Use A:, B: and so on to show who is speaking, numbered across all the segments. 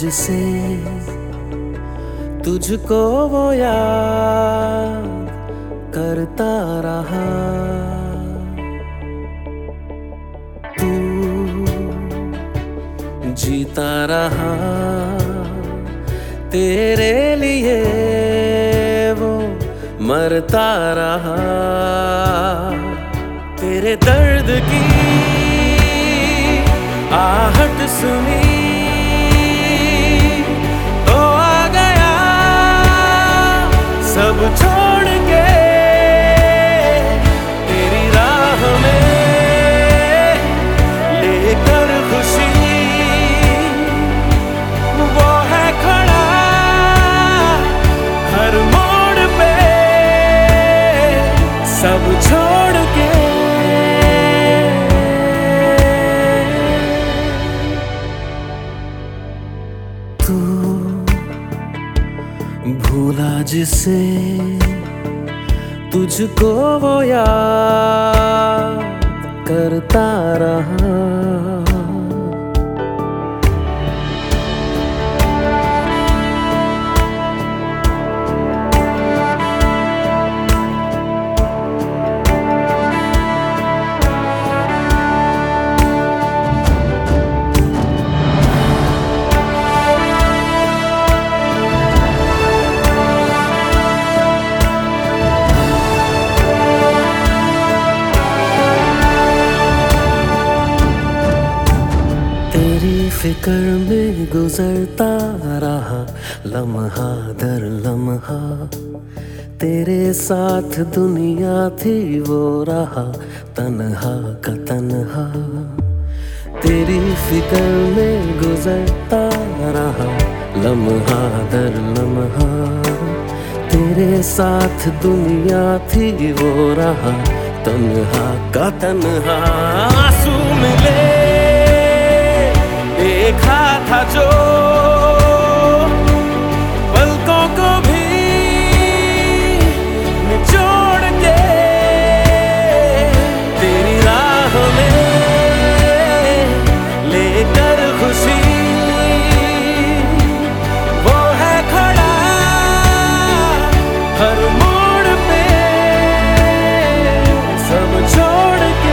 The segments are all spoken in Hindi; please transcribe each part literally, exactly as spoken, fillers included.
A: जिसे तुझको वो याद करता रहा। तू जीता रहा, तेरे लिए वो मरता रहा। तेरे दर्द की आहट सुनी तो आ गया सब छोड़ के तेरी राह में, लेकर खुशी वो है खड़ा हर मोड़ पे सब छोड़ के। तू भूला जिसे तुझको वो याद करता रहा। तेरी फिक्र में गुजरता रहा लम्हा दर लम्हा, तेरे साथ दुनिया थी वो रहा तन्हा का तन्हा। तेरी फिक्र में गुजरता रहा लम्हा दर लम्हा, तेरे साथ दुनिया थी वो रहा तन्हा का तन्हा। आंसू मिले देखा था जो पलकों को भी निचोड़ के तेरी राह में, लेकर खुशी वो है खड़ा हर मोड़ पे सब छोड़ के।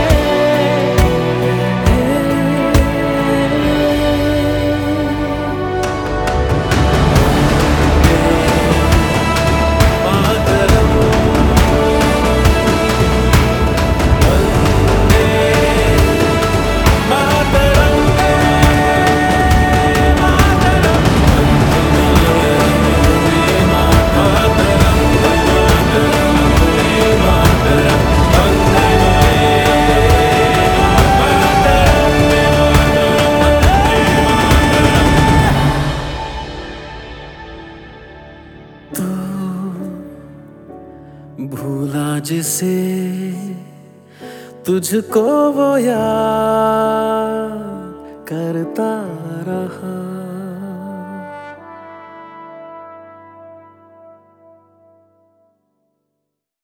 A: भूला जिसे तुझको वो याद करता रहा।